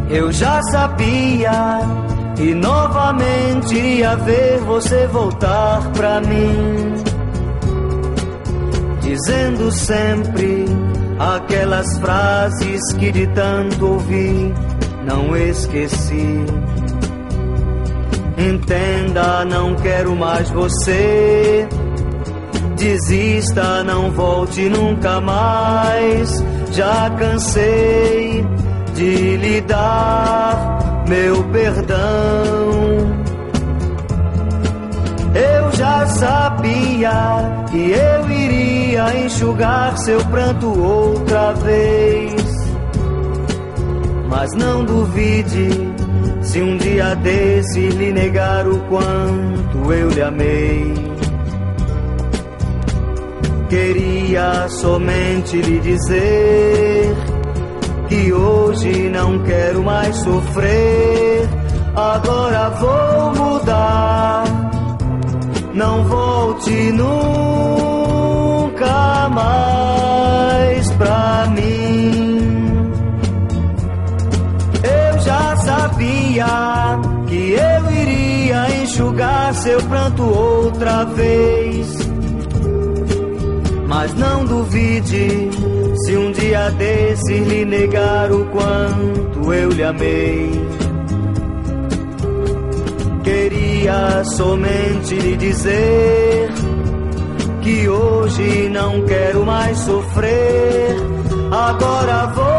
Eu já sabia que novamente iria ver você voltar pra mim, dizendo sempre aquelas frases que de tanto ouvi não esqueci. Entenda, não quero mais você. Desista, não volte nunca mais. Já cansei de lhe dar meu perdão. Eu já sabia que eu iria enxugar seu pranto outra vez, mas não duvide se um dia desse lhe negar o quanto eu lhe amei. Queria somente lhe dizer que hoje não quero mais sofrer. Agora vou mudar, não volte nunca mais pra mim. Eu já sabia que eu iria enxugar seu pranto outra vez, mas não duvide se um dia desse lhe negar o quanto eu lhe amei. Queria somente lhe dizer que hoje não quero mais sofrer. Agora vou